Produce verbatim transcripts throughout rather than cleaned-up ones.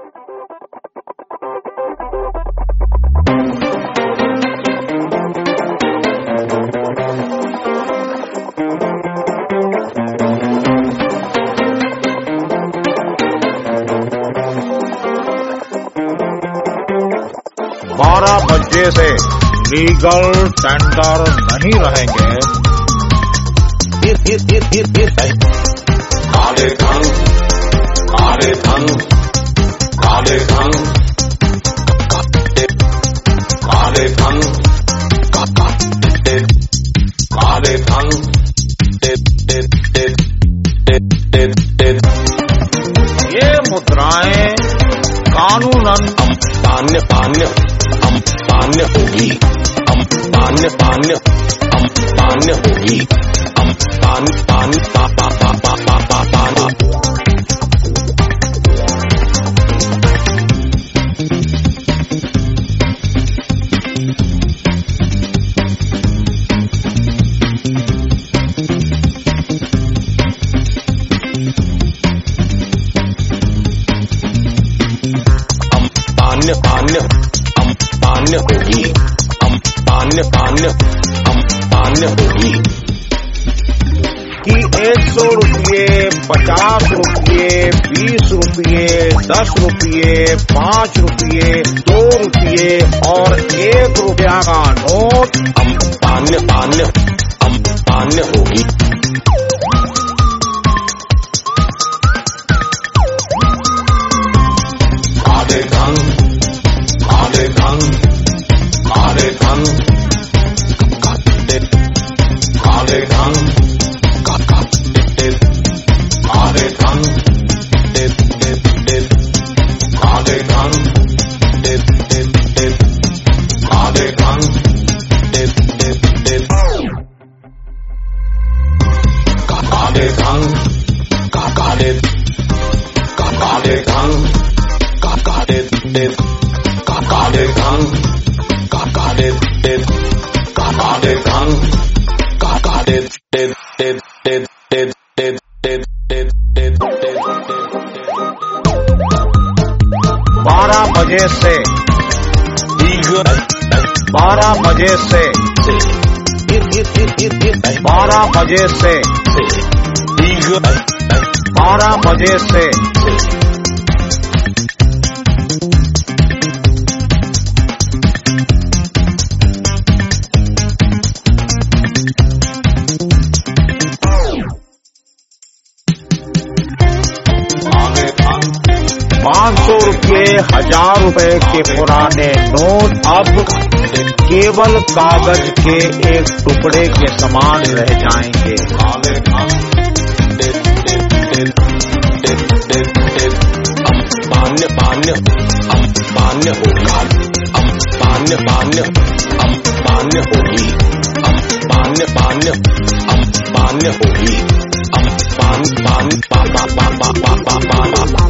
बारह बजे से लीगल टेंडर नहीं रहेंगे। काले धन, काले धन, काले धन, काले धन, काले धन, ये मुद्राएं कानूनन पान्य पान्य हम पान्य होगी, हम पान्य पान्य हम पान्य होगी, हम पान पान पा पा पा पा पा पा पाना। हम पान्य पान्य हम पान्य होगी, हम पान्य पान्य हम पान्य होगी। कि एक सौ रुपये, पचास रुपये, बीस रुपये, दस रुपये, पाँच रुपये, दो रुपये और एक रुपया का नोट हम पान्य पान्य हम पान्य होगी। काले धन, काले धन, काले धन, काले धन, काले धन, काले धन, काले धन, काले धन, काले काले धन, काले काले धन, काले काले धन, काले बारह बजे से बारह बजे से बारह बजे से बारह बजे से पाँच सौ रुपये, हजार रुपए के पुराने नोट अब केवल कागज के एक टुकड़े के समान रह जाएंगे। हम पान्य पान्य हम पान्य होगी, हम पान्य पान्य हम पान्य होगी, हम पान्य पान्य हम पान्य होगी, हम पान पान पा पा पा पा पा पा पा पा।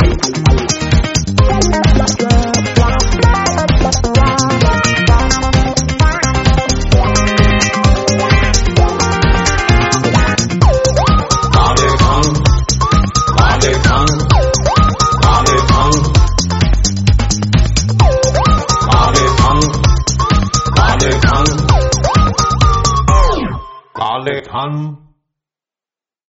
काले धन, काले धन, काले धन, काले धन, काले धन, काले धन।